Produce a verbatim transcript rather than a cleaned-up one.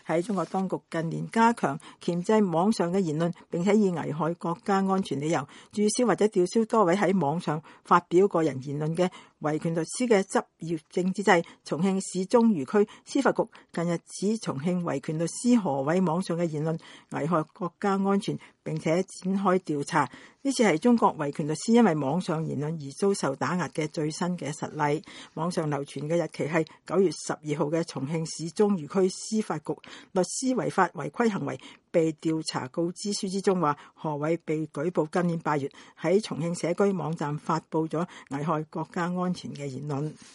喺中國當局近年加強鉗制網上嘅言論，並且以危害國家安全理由註銷或者吊銷多位喺網上發表個人言論嘅維權律師嘅執業證之際，重慶市中渝區司法局近日指重慶維權律師何偉網上嘅言論危害國家安全，並且展開調查。呢次係中國維權律師因為網上言論而遭受打壓嘅最新嘅實例。網上流傳嘅日期係九月十二號嘅重慶市中渝區司法局律師違法違規行為被調查告知書之中話，何偉被舉報今年八月喺重慶社區網站發布咗危害國家安全嘅言論。